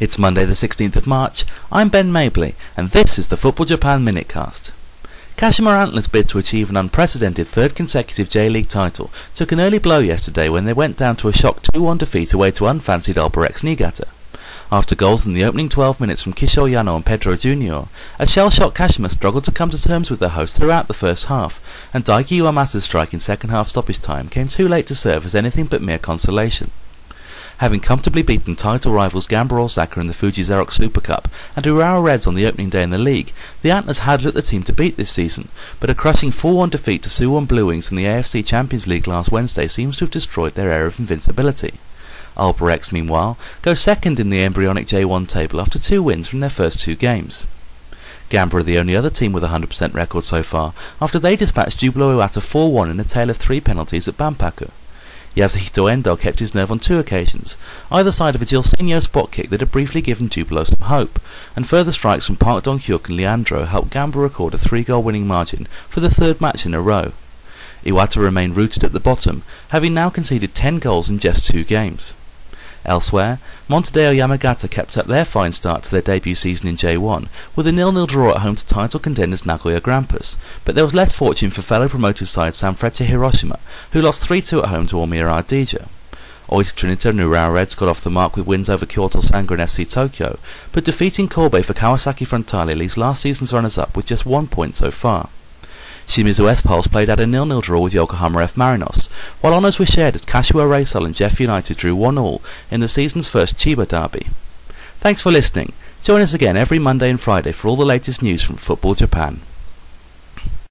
It's Monday the 16th of March, I'm Ben Mabley, and this is the Football Japan Minutecast. Kashima Antlers' bid to achieve an unprecedented third consecutive J-League title took an early blow yesterday when they went down to a shock 2-1 defeat away to unfancied Albirex Niigata. After goals in the opening 12 minutes from Kishore Yano and Pedro Jr., a shell-shocked Kashima struggled to come to terms with their hosts throughout the first half, and Daiki Uemasa's strike in second half stoppage time came too late to serve as anything but mere consolation. Having comfortably beaten title rivals Gamba Osaka in the Fuji Xerox Super Cup and Urawa Reds on the opening day in the league, the Antlers had looked the team to beat this season, but a crushing 4-1 defeat to Suwon Blue Wings in the AFC Champions League last Wednesday seems to have destroyed their air of invincibility. Albirex, meanwhile, go second in the embryonic J1 table after 2 wins from their first 2 games. Gamba are the only other team with a 100% record so far, after they dispatched Jubilo Iwata 4-1 in a tale of 3 penalties at Banpaku. Yasuhito Endo kept his nerve on 2 occasions, either side of a Gilsinho spot kick that had briefly given Jubilo some hope, and further strikes from Park Dong-hyuk and Leandro helped Gamba record a 3-goal winning margin for the 3rd match in a row. Iwata remained rooted at the bottom, having now conceded 10 goals in just 2 games. Elsewhere, Montedeo Yamagata kept up their fine start to their debut season in J1 with a 0-0 draw at home to title contenders Nagoya Grampus, but there was less fortune for fellow promoted side Sanfrecce Hiroshima, who lost 3-2 at home to Omiya Ardija. Oita Trinita and Urawa Reds got off the mark with wins over Kyoto Sanga and FC Tokyo, but defeating Kobe for Kawasaki Frontale leaves last season's runners-up with just 1 point so far. Shimizu S-Pulse played out a 0-0 draw with Yokohama F Marinos, while honours were shared as Kashiwa Reysol and Jeff United drew 1-1 in the season's first Chiba derby. Thanks for listening. Join us again every Monday and Friday for all the latest news from Football Japan.